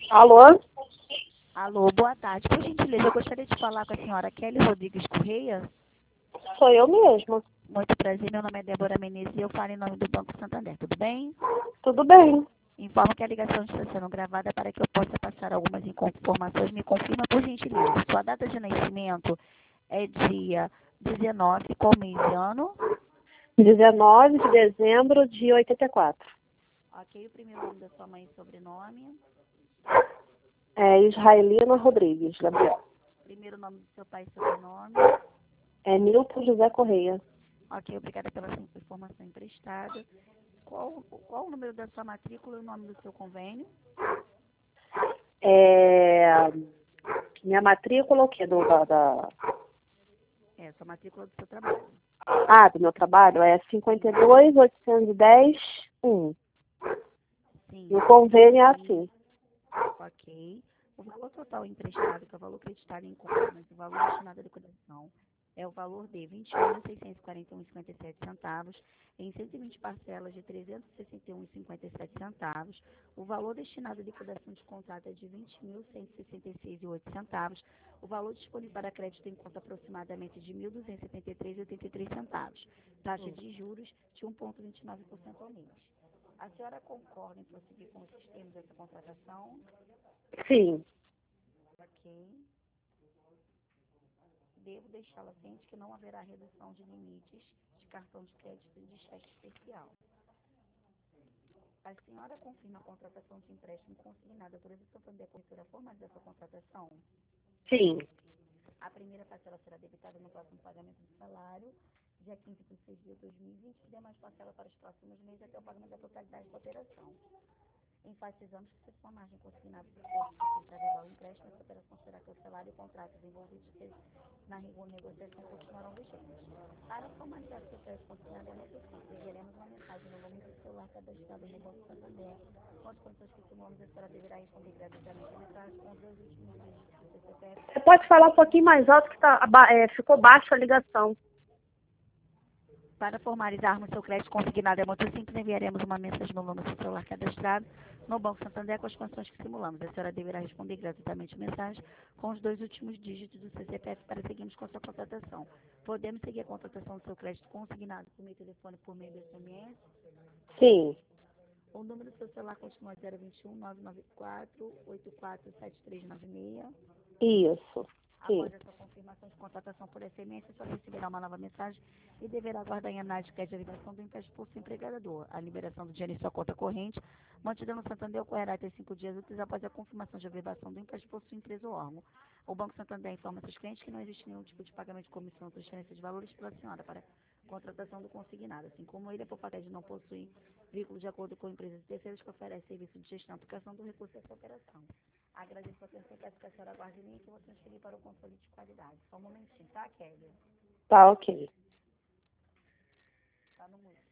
Alô? Alô, boa tarde. Por gentileza, eu gostaria de falar com a senhora Kelly Rodrigues Correia. Sou eu mesma. Muito prazer, meu nome é Débora Menezes e eu falo em nome do Banco Santander, tudo bem? Tudo bem? Informo que a ligação está sendo gravada para que eu possa passar algumas informações. Me confirma, por gentileza. Sua data de nascimento é dia 19, qual mês e ano? 19 de dezembro de 84. Ok, o primeiro nome da sua mãe e sobrenome. É Israelina Rodrigues, Gabriel. Primeiro nome do seu pai e sobrenome. É Nilton José Correia. Ok, obrigada pela sua informação emprestada. Qual o número da sua matrícula e o nome do seu convênio? Minha matrícula, o quê? Sua matrícula do seu trabalho. Do meu trabalho é 52.810.1. Sim. E o convênio é assim. Ok. O valor total emprestado, que é o valor creditado em conta, mas o valor destinado à liquidação, é o valor de R$ 21.641,57, em 120 parcelas de R$ 361,57. O valor destinado à liquidação de contrato é de R$ 20.166,08. O valor disponível para crédito em conta aproximadamente de R$ 1.273,83. Taxa de juros de 1,29% ao mês. A senhora concorda em prosseguir com os termos dessa contratação? Sim. Ok. Devo deixá-la ciente que não haverá redução de limites de cartão de crédito e de cheque especial. A senhora confirma a contratação de empréstimo consignada por Edson Santander Corretora formal dessa contratação? Sim. A primeira parcela será debitada no próximo pagamento do salário, dia 15 de 6 de 2020, e demais parcela para os próximos meses até o pagamento da totalidade da operação. Enfatizamos que se sua margem consignada for suficiente para levar o empréstimo, essa operação será cancelada e contratos envolvidos na negociação continuarão vigentes. Para formalizar seu crédito consignado é muito simples. Enviaremos uma mensagem no nome do celular cadastrado no Banco Santander, com as condições que simulamos, a senhora deverá responder gratuitamente a mensagem com os dois últimos dígitos do CPF. Você pode falar um pouquinho mais alto que ficou baixo a ligação. Para formalizarmos seu crédito consignado é muito simples, enviaremos uma mensagem no nome do seu celular cadastrado no Banco Santander com as condições que simulamos. A senhora deverá responder gratuitamente a mensagem com os dois últimos dígitos do CPF para seguirmos com a sua contratação. Podemos seguir a contratação do seu crédito consignado por meio de telefone, por meio de SMS? Sim. O número do seu celular continua 021 994 847396. Isso. Sim. Após essa confirmação de contratação por SMS, a senhora receberá uma nova mensagem e deverá aguardar em análise que é a liberação do empréstimo por seu empregador. A liberação do dinheiro em sua conta corrente, mantida no Santander, ocorrerá até 5 dias úteis após a confirmação de averbação do empréstimo por sua empresa ou órgão. O Banco Santander informa seus clientes que não existe nenhum tipo de pagamento de comissão ou transferência de valores pela senhora para contratação do consignado, assim como ele, por fato de não possuir vínculo de acordo com empresas de terceiros que oferecem serviço de gestão e aplicação do recurso dessa operação. Agradeço a atenção e peço que a senhora aguarde em linha que eu vou transferir para o controle de qualidade. Só um momentinho, tá, Kelly? Tá, ok. Tá no mudo.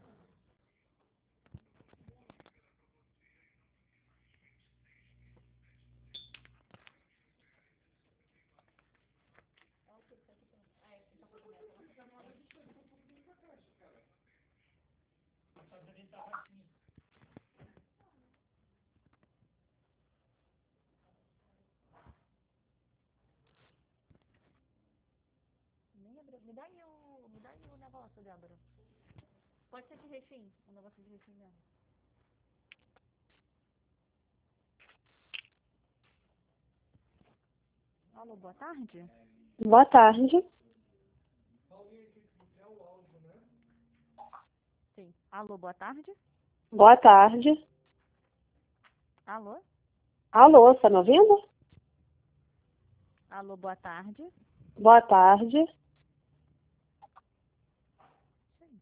Me dá aí o negócio, Débora. Pode ser de refim, o negócio de refim mesmo. Alô, boa tarde? Boa tarde. Sim. Alô, boa tarde? Boa tarde. Alô? Alô, tá me ouvindo? Alô, boa tarde? Boa tarde. Sim.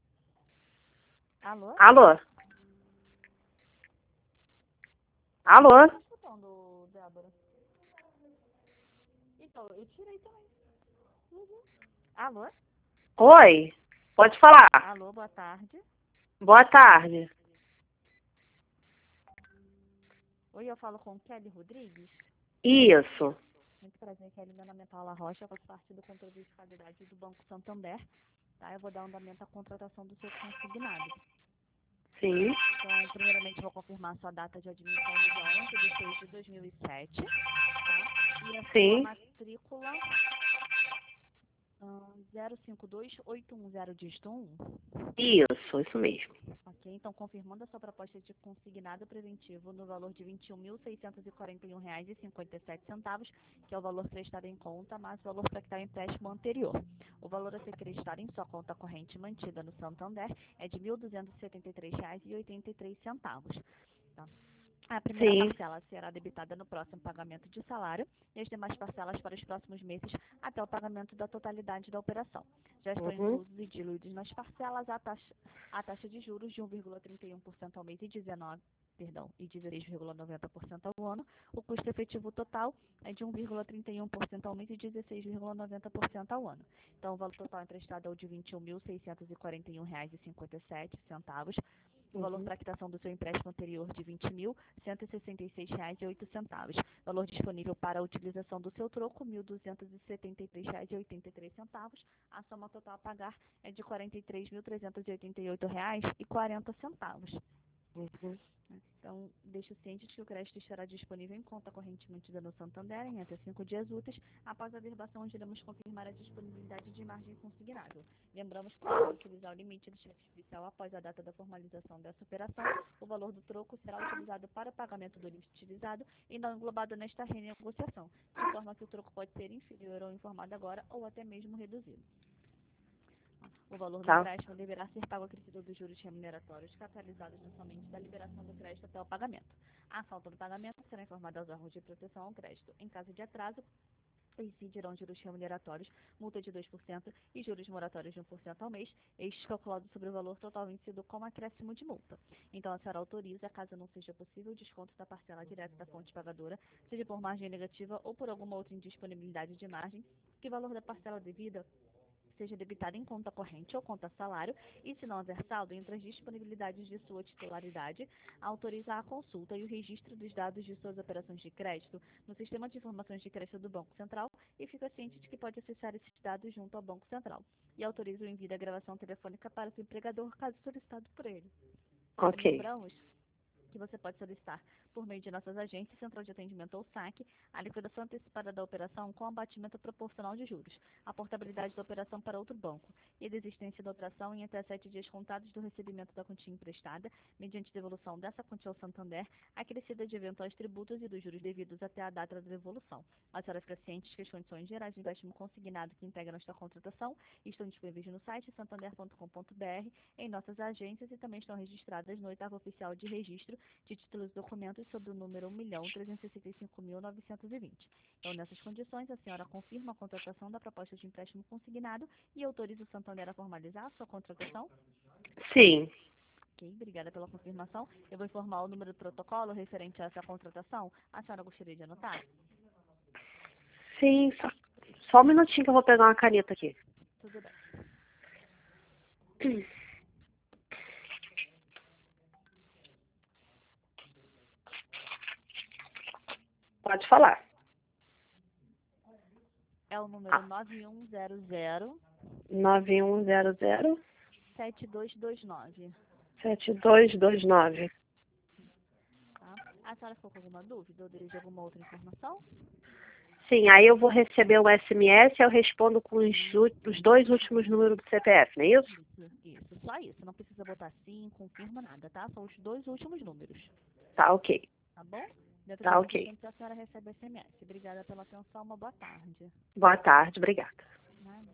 Alô? Alô? Alô? Tá escutando, Débora? Então, eu tirei também. Alô? Oi? Pode falar. Alô, boa tarde. Boa tarde. Oi, eu falo com Kelly Rodrigues. Isso. Muito prazer, Kelly. Meu nome é Paula Rocha, eu faço parte do controle de qualidade do Banco Santander. Tá? Eu vou dar andamento à contratação do seu consignado. Sim, Então, primeiramente, vou confirmar a sua data de admissão no dia 11 de 6 de 2007, tá? E a sua sim. matrícula 052810, dígito 1. Isso mesmo. Ok, então confirmando a sua proposta de consignado preventivo no valor de R$ 21.641,57, que é o valor prestado em conta, mais o valor para quitar o empréstimo anterior. O valor a ser creditado em sua conta corrente mantida no Santander é de R$ 1.273,83. Tá? A primeira Sim. parcela será debitada no próximo pagamento de salário e as demais parcelas para os próximos meses até o pagamento da totalidade da operação. Já estão Uhum. inclusos e diluídos nas parcelas a taxa de juros de 1,31% ao mês e 16,90% ao ano. O custo efetivo total é de 1,31% ao mês e 16,90% ao ano. Então, o valor total emprestado é o de R$ 21.641,57. O valor para quitação do seu empréstimo anterior de R$ 20.166,08. Valor disponível para a utilização do seu troco, R$ 1.273,83. A soma total a pagar é de R$ 43.388,40. Uhum. Então, deixo ciente de que o crédito estará disponível em conta corrente mantida no Santander em até 5 dias úteis. Após a averbação, iremos confirmar a disponibilidade de margem consignável. Lembramos que, para utilizar o limite do cheque especial após a data da formalização dessa operação, o valor do troco será utilizado para o pagamento do limite utilizado e não englobado nesta renegociação, de forma que o troco pode ser inferior ao informado agora ou até mesmo reduzido. O valor do Tá. empréstimo deverá ser pago acrescido dos juros remuneratórios capitalizados somente da liberação do crédito até o pagamento. A falta do pagamento será informada aos órgãos de proteção ao crédito. Em caso de atraso, incidirão juros remuneratórios, multa de 2% e juros moratórios de 1% ao mês, estes calculados sobre o valor total vencido com acréscimo de multa. Então, a senhora autoriza, caso não seja possível, o desconto da parcela direta da fonte pagadora, seja por margem negativa ou por alguma outra indisponibilidade de margem, que o valor da parcela devida seja debitada em conta corrente ou conta salário e, se não haver saldo, entre as disponibilidades de sua titularidade, autoriza a consulta e o registro dos dados de suas operações de crédito no Sistema de Informações de Crédito do Banco Central e fica ciente de que pode acessar esses dados junto ao Banco Central. E autoriza o envio da gravação telefônica para o empregador, caso solicitado por ele. Ok. Lembramos que você pode solicitar, por meio de nossas agências, Central de Atendimento ou SAC, a liquidação antecipada da operação com abatimento proporcional de juros, a portabilidade da operação para outro banco e a desistência da operação em até 7 dias contados do recebimento da quantia emprestada, mediante devolução dessa quantia ao Santander, acrescida de eventuais tributos e dos juros devidos até a data da devolução. A senhora fica ciente que as condições gerais de empréstimo consignado que integram esta contratação estão disponíveis no site santander.com.br, em nossas agências e também estão registradas no oitavo oficial de registro de títulos e documentos sob o número 1.365.920. Então, nessas condições, a senhora confirma a contratação da proposta de empréstimo consignado e autoriza o Santander a formalizar a sua contratação? Sim. Ok, obrigada pela confirmação. Eu vou informar o número do protocolo referente a essa contratação. A senhora gostaria de anotar? Sim, só um minutinho que eu vou pegar uma caneta aqui. Tudo bem. Pode falar. É o número 9100 9100 7229. 7229. Tá? A senhora ficou com alguma dúvida ou deseja alguma outra informação? Sim, aí eu vou receber um SMS e eu respondo com os dois últimos números do CPF, não é isso? Isso, só isso. Não precisa botar sim, confirma nada, tá? São os 2 últimos números, Tá, ok. tá bom? Dentro Tá, de ok. instantes a senhora recebe SMS. Obrigada pela atenção, uma boa tarde. Boa tarde, obrigada. Nada.